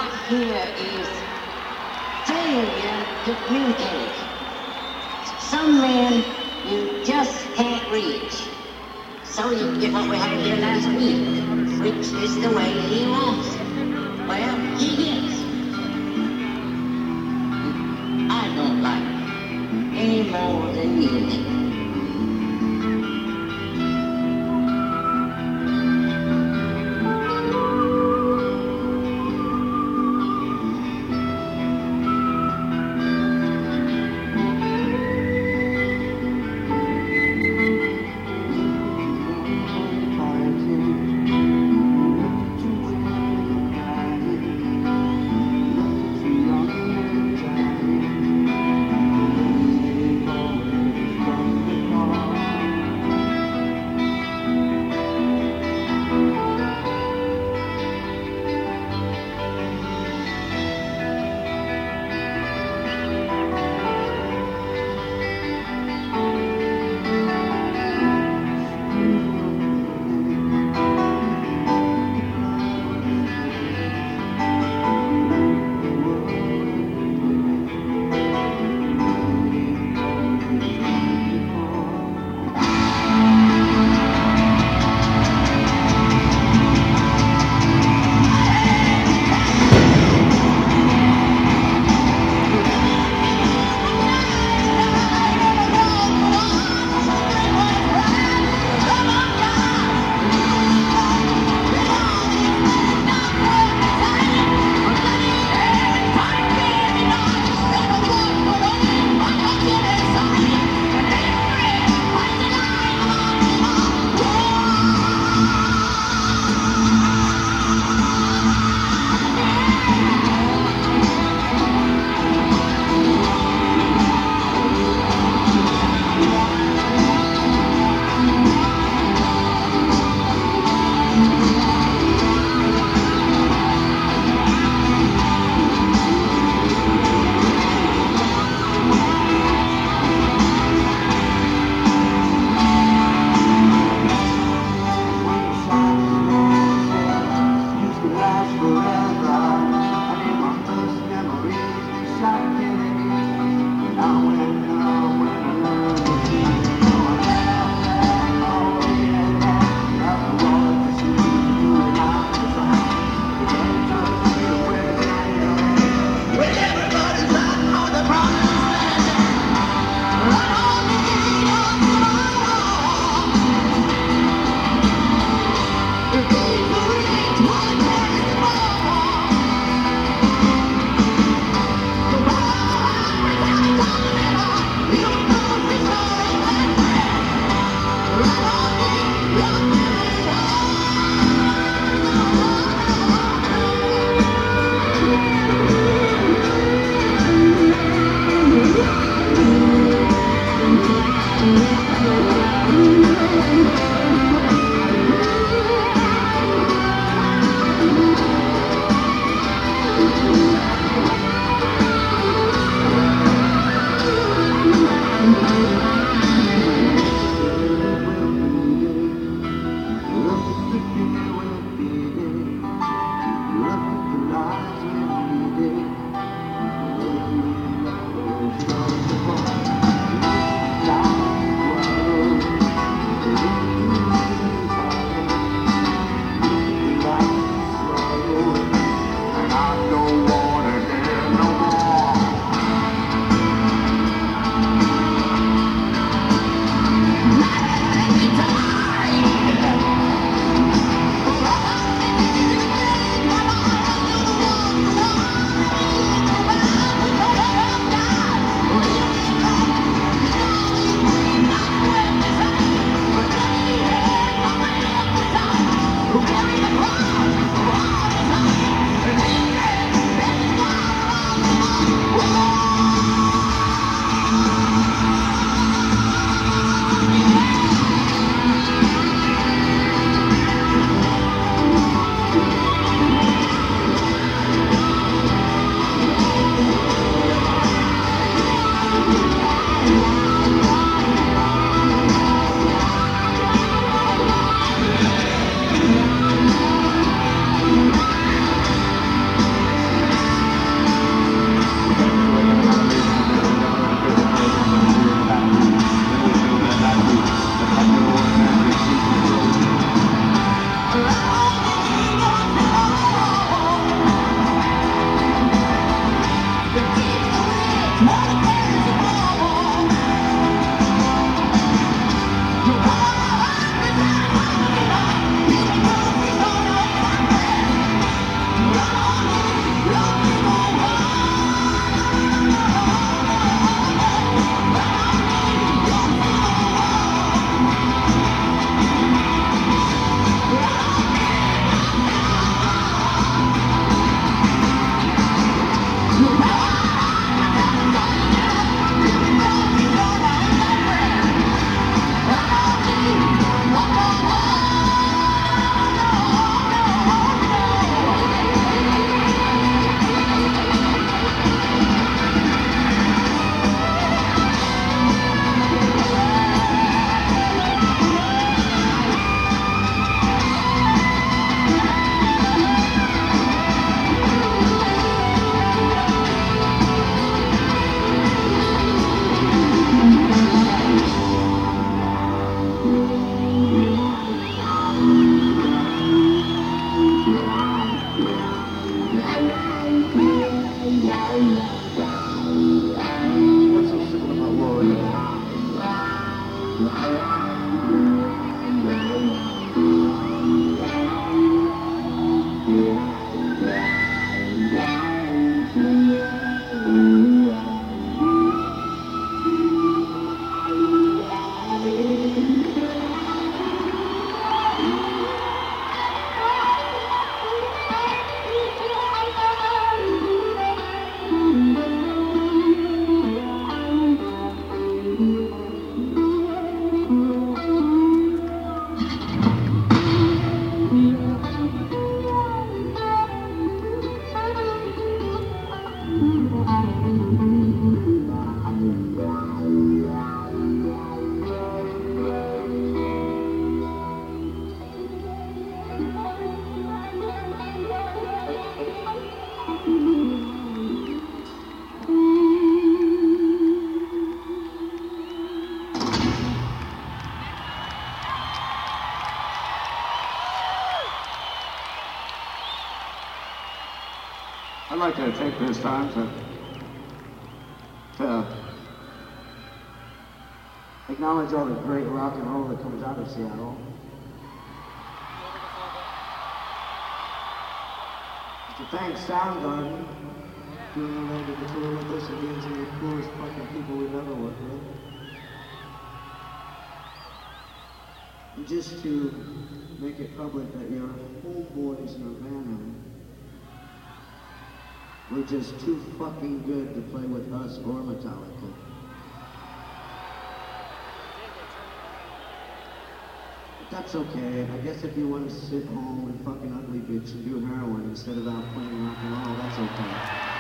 right here is failure to communicate. Some men you just can't reach. So you get what we had here last week, which is the way he wants it. Well, he gets it. I don't like it any more than you do. I'd like to take this time to acknowledge all the great rock and roll that comes out of Seattle. To thank Soundgarden for doing the tour with us and being some of the coolest fucking people we've ever worked with. And just to make it public that your homeboys Nirvana were just too fucking good to play with us or Metallica. But that's okay. I guess if you want to sit home and fucking ugly bitch and do heroin instead of out playing rock and roll, that's okay.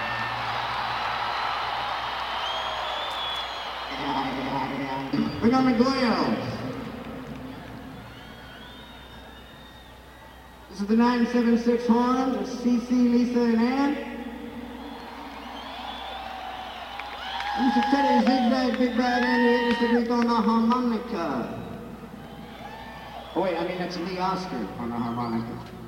Bring on the Goyles. This is the 976 horns of CC, Lisa, and Ann. This is Teddy Zigzag, Big Bad Andy, Mr. Greek on the harmonica. Oh wait, I mean that's Lee Oscar on the harmonica.